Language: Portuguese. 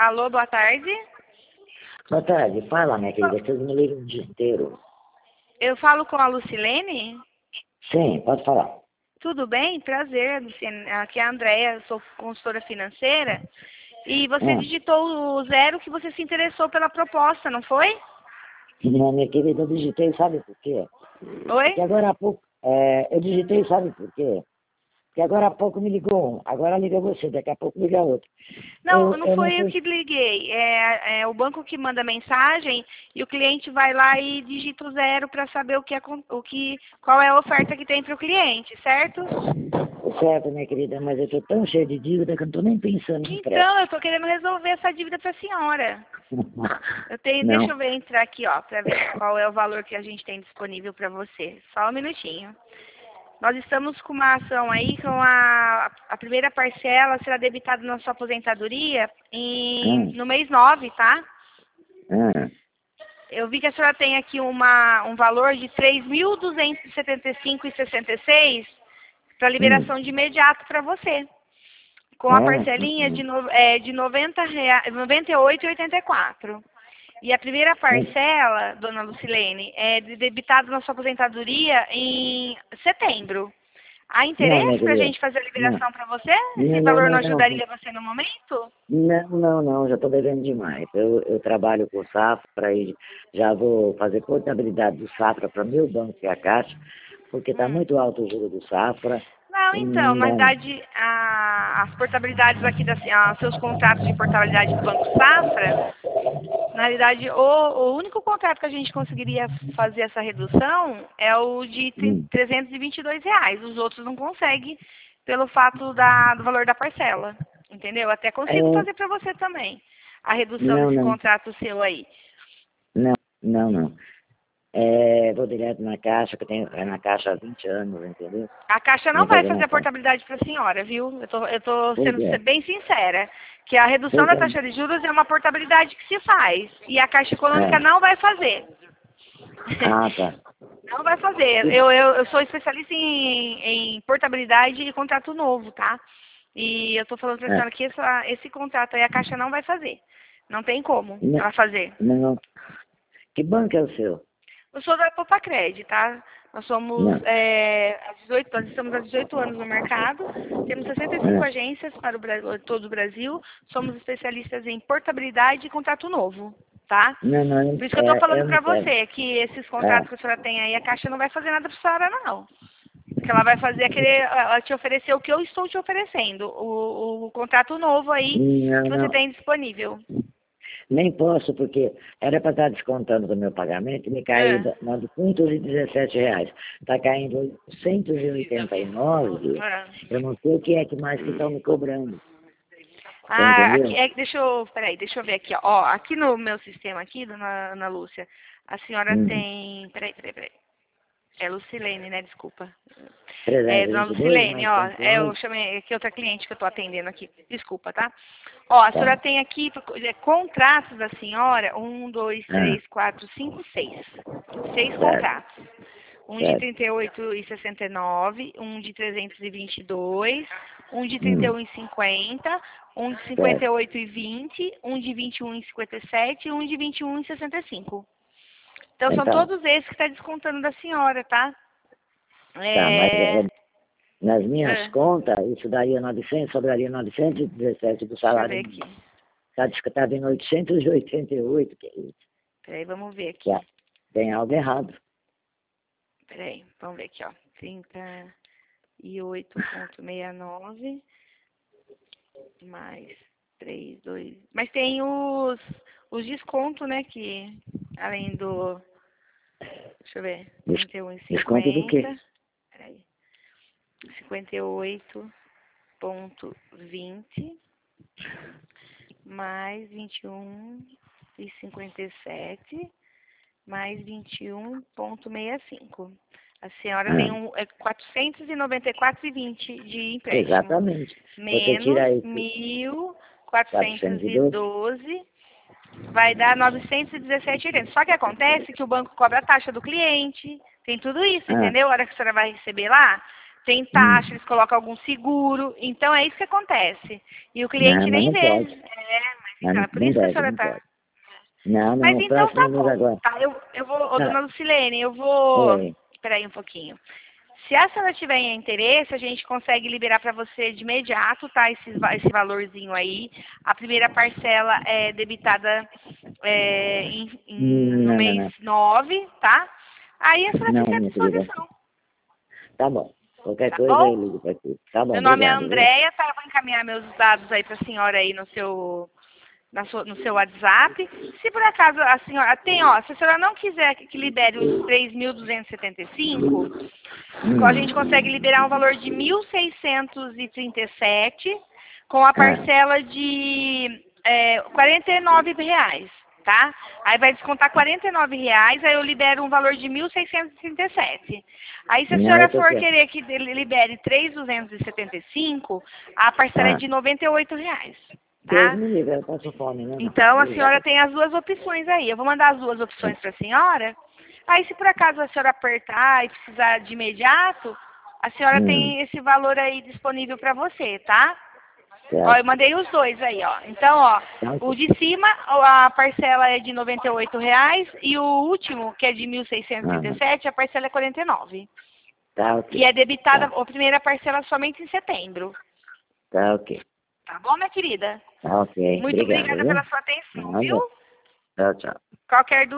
Alô, boa tarde. Boa tarde. Fala, minha querida, vocês me ligam o dia inteiro. Eu falo com a Lucilene? Sim, pode falar. Tudo bem? Prazer, Lucilene. Aqui é a Andréia, sou consultora financeira. E você digitou o 0 que você se interessou pela proposta, não foi? Não, minha querida, eu digitei, sabe por quê? Oi? Porque agora há pouco... eu digitei, sabe por quê? Porque agora há pouco me ligou um, agora liga você, daqui a pouco liga outro. Não, não Eu não foi eu sei... que liguei. É o banco que manda mensagem e o cliente vai lá e digita o 0 para saber qual é a oferta que tem para o cliente, certo? Certo, minha querida, mas eu tô tão cheio de dívida que eu não tô nem pensando em Então, crédito. eu estou querendo resolver essa dívida para a senhora. Deixa Não. eu ver, entrar aqui, ó, para ver qual é o valor que a gente tem disponível para você. Só um minutinho. Nós estamos com uma ação aí com a primeira parcela será debitada na sua aposentadoria no mês 9, tá? Ah, Eu vi que a senhora tem aqui um valor de R$ 3.275,66 para liberação de imediato para você. Com a parcelinha de R$ 98,84. E a primeira parcela, dona Lucilene, é debitada na sua aposentadoria em setembro. Há não, minha interesse para a querida. gente fazer a Não. liberação para você? Esse Não, não, valor não, não não. ajudaria você no momento? Não, já estou devendo demais. Eu trabalho com o Safra e já vou fazer portabilidade do Safra para meu banco, que é a Caixa, porque está muito alto o juro do Safra. Não, E então, não na dá. verdade, as portabilidades aqui, seus contratos de portabilidade do Banco Safra, na realidade, o único contrato que a gente conseguiria fazer essa redução é o de Hum. R$ 322. Os outros não conseguem pelo fato do valor da parcela. Entendeu? Até consigo É, fazer para você também a redução não, desse não, contrato seu aí. não. Vou direto na Caixa, que eu tenho na Caixa há 20 anos, entendeu? A Caixa não Vou vai fazer na fazer a Caixa. portabilidade para a senhora, viu? Eu tô Pois sendo é, bem sincera, que a redução pois da é. taxa de juros é uma portabilidade que se faz e a Caixa Econômica É. não vai fazer. Ah, tá. Não vai fazer. Eu sou especialista em portabilidade e contrato novo, tá? E eu tô falando para a É. senhora que esse contrato aí a Caixa não vai fazer. Não tem como Não, ela fazer. não. Que banco é o seu? Eu sou da Popacred, tá? Nós somos, Não. nós estamos há 18 anos no mercado, temos 65 É. agências para todo o Brasil, somos especialistas em portabilidade e contrato novo, tá? Não, Por isso que eu estou falando eu não para quero. você, que esses É. contratos que a senhora tem aí, a Caixa não vai fazer nada para a senhora, não. Porque ela vai fazer ela te oferecer o que eu estou te oferecendo, o contrato novo aí que você Não. tem disponível. Nem posso, porque era para estar descontando do meu pagamento e me caiu É. R$ 917. Está caindo 889. É. Eu não sei o que é que mais que estão me cobrando. Você Aqui, entendeu? deixa eu ver aqui, ó. Aqui no meu sistema aqui, dona Ana Lúcia, a senhora Hum. tem, peraí. É Lucilene, né? Desculpa. Dona 322 Lucilene, mais ó, eu 108. chamei aqui outra cliente que eu tô atendendo aqui. Desculpa, tá? Ó, a senhora Tá. tem aqui contratos da senhora, 1, 2, Ah, 3, 4, 5, 6. 6 certo, contratos. Um de certo. 38,69, um de 322, um de Hum, 31,50, um de certo. 58,20, um de 21,57 e um de 21,65. Então, são Então, todos esses que está descontando da senhora, tá? tá, mas É, nas minhas é, contas, isso daria 900, sobraria 917 do deixa eu salário ver aqui. mínimo. Está descontado em 888, que é isso. Peraí, vamos ver aqui. Já tem algo errado. Peraí, vamos ver aqui, ó. 38,69 mais 3, 2. Mas tem os descontos, né? Que além do. Deixa eu ver. Des- Desconto do quê? 31,50. Peraí. 58,20 mais 21,57 mais 21,65. A senhora tem Ah, 494,20 de empréstimo. exatamente. Você Menos tira isso, 412. 1.412 vai dar 917,80. Só que acontece que o banco cobra a taxa do cliente, tem tudo isso, Ah, entendeu? A hora que a senhora vai receber lá, tem taxa, hum. eles colocam algum seguro, então é isso que acontece. E o Não, cliente mas nem não vê. pode. Então, é por não isso que a deve, senhora não tá... pode. Não, Mas não, o então tá próximo mês bom, agora. tá? Eu vou, ô, Tá. dona Lucilene, eu vou... Oi. Espera aí um pouquinho. Se a senhora tiver interesse, a gente consegue liberar para você de imediato, tá? Esse valorzinho aí. A primeira parcela é debitada no Não, não, mês não. 9, tá? Aí a senhora Não, fica à minha querida. disposição, Tá bom. Qualquer tá coisa eu bom? ligo pra aqui. Tá bom, Meu nome é obrigado, viu? Andréia, tá? Eu vou encaminhar meus dados aí para a senhora aí no seu WhatsApp. Se por acaso a senhora tem, ó, se a senhora não quiser que libere os 3.275, a gente consegue liberar um valor de 1.637 com a parcela de R$ 49, tá? Aí vai descontar R$ 49, aí eu libero um valor de 1.637. Aí se a Não, senhora eu tô for querendo. querer que ele libere 3.275, a parcela é de R$ 98, Deus tá? me livre, eu passo fome, né? Não. Então a senhora Obrigado. tem as duas opções aí. Eu vou mandar as duas opções para a senhora. Aí se por acaso a senhora apertar e precisar de imediato, a senhora tem esse valor aí disponível para você, tá? Ó, eu Certo. mandei os dois aí, ó. Então, ó, Tá o ok. de cima, a parcela é de R$ 98 e o último, que é de 1.637, a parcela é 49. Tá E ok. é debitada Tá. a primeira parcela somente em setembro. Tá ok. Tá bom, minha querida? Tá ok. Muito Obrigado, obrigada viu? pela sua atenção, viu? Nada. Tchau, tchau. Qualquer dúvida,